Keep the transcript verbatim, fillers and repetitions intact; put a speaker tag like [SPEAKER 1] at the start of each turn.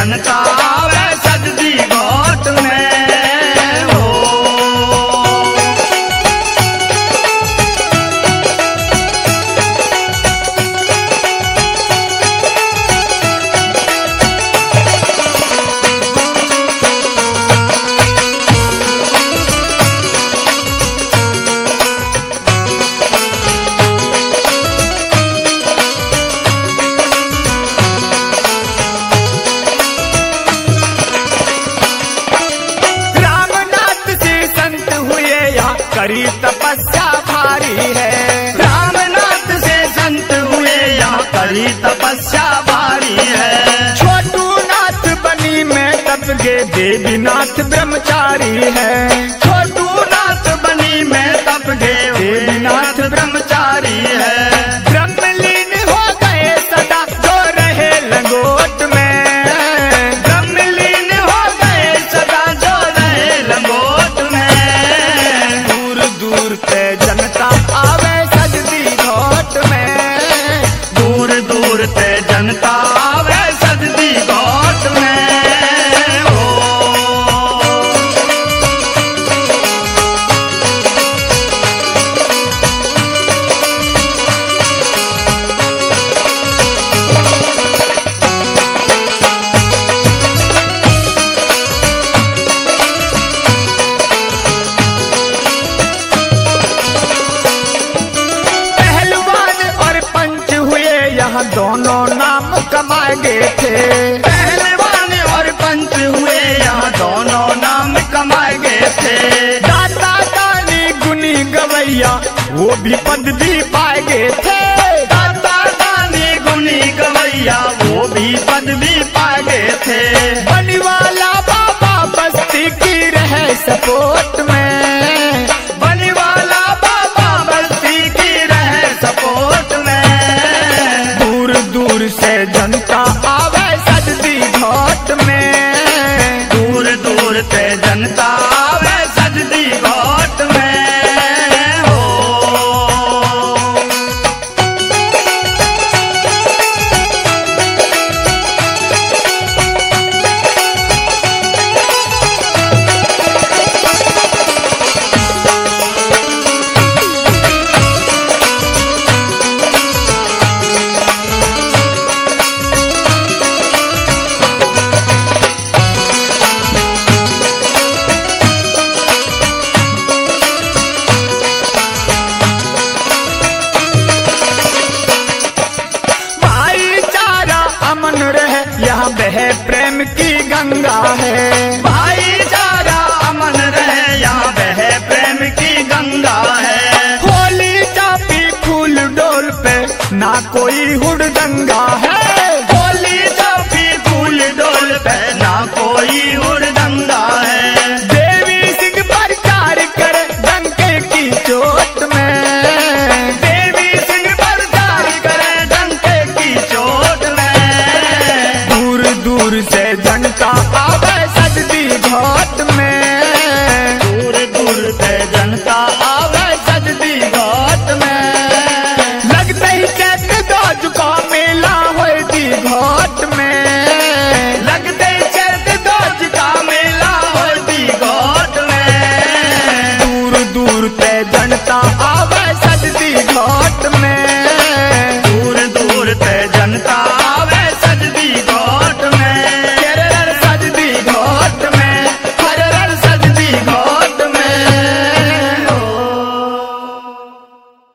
[SPEAKER 1] जनता आवे सजदी घाट में हो।
[SPEAKER 2] करी तपस्या भारी है,
[SPEAKER 1] रामनाथ से संत हुए यहाँ करी तपस्या भारी है।
[SPEAKER 2] छोटू नाथ बनी में तप गे देवीनाथ ब्रह्मचारी है,
[SPEAKER 1] छोटू नाथ बनी में तप गे देवीनाथ ब्रह्मचारी है।
[SPEAKER 2] ब्रह्मलीन हो गए सदा जो रहे लंगोट में,
[SPEAKER 1] ब्रह्मलीन हो गए सदा जो रहे लंगोट में।
[SPEAKER 2] दूर दूर पे जनता आवे सजदी घाट में,
[SPEAKER 1] दूर दूर ते जनता आवे सजदी घाट में हो।
[SPEAKER 2] दोनों नाम कमाए गए थे,
[SPEAKER 1] पहलवान और पंच हुए यहाँ दोनों नाम कमाए गए थे।
[SPEAKER 2] दाता दानी गुनी गवैया वो भी पद भी पाए गए थे,
[SPEAKER 1] दाता दानी गुनी गवैया वो भी पद भी पाए गए थे।
[SPEAKER 2] बनीवाला बाबा बस्ती की रहे सपोर्ट में,
[SPEAKER 1] बनीवाला बाबा बस्ती की रहे सपोर्ट में।
[SPEAKER 2] दूर से जनता आवे सजदी घाट में,
[SPEAKER 1] दूर दूर से जनता आवे सजदी घाट में हो।
[SPEAKER 2] यहाँ बहे प्रेम की गंगा है,